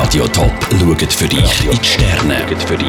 Radio Top schaut für dich in die Sterne.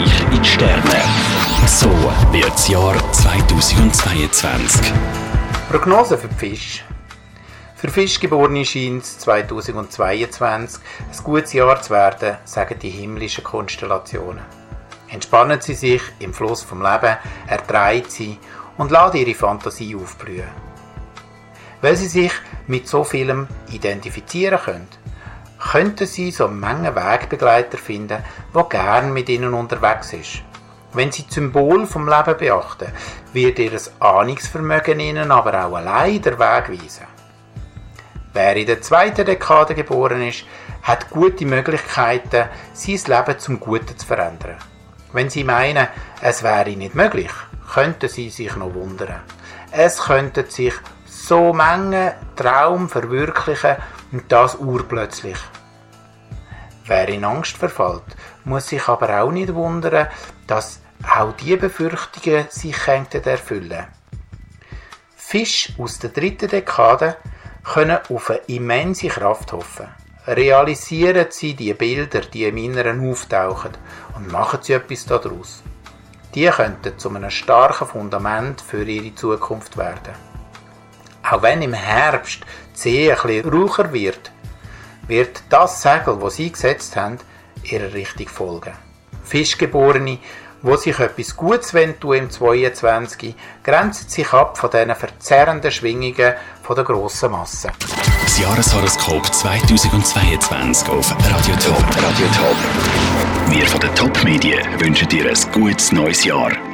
So wird das Jahr 2022. Prognose für die Fische. Für Fischgeborene scheint es 2022 ein gutes Jahr zu werden, sagen die himmlischen Konstellationen. Entspannen Sie sich im Fluss vom Leben, ertreiben Sie und lassen Ihre Fantasie aufblühen. Weil Sie sich mit so vielem identifizieren können, könnten Sie so eine Menge Wegbegleiter finden, der gerne mit Ihnen unterwegs ist. Wenn Sie das Symbol vom Leben beachten, wird Ihr Ahnungsvermögen Ihnen aber auch allein den Weg weisen. Wer in der zweiten Dekade geboren ist, hat gute Möglichkeiten, sein Leben zum Guten zu verändern. Wenn Sie meinen, es wäre nicht möglich, könnten Sie sich noch wundern. Es könnten sich so Mengen Traum verwirklichen und das urplötzlich. Wer in Angst verfällt, muss sich aber auch nicht wundern, dass auch diese Befürchtungen sich erfüllen. Fische aus der dritten Dekade können auf eine immense Kraft hoffen. Realisieren Sie die Bilder, die im Inneren auftauchen, und machen Sie etwas daraus. Die könnten zu einem starken Fundament für Ihre Zukunft werden. Auch wenn im Herbst die See ein bisschen ruhiger wird das Segel, das Sie gesetzt haben, ihrer Richtung folgen. Fischgeborene, die sich etwas Gutes tun im 22, grenzen sich ab von diesen verzerrenden Schwingungen der grossen Masse. Das Jahreshoroskop 2022 auf Radio Top. Wir von der Top Medien wünschen dir ein gutes neues Jahr.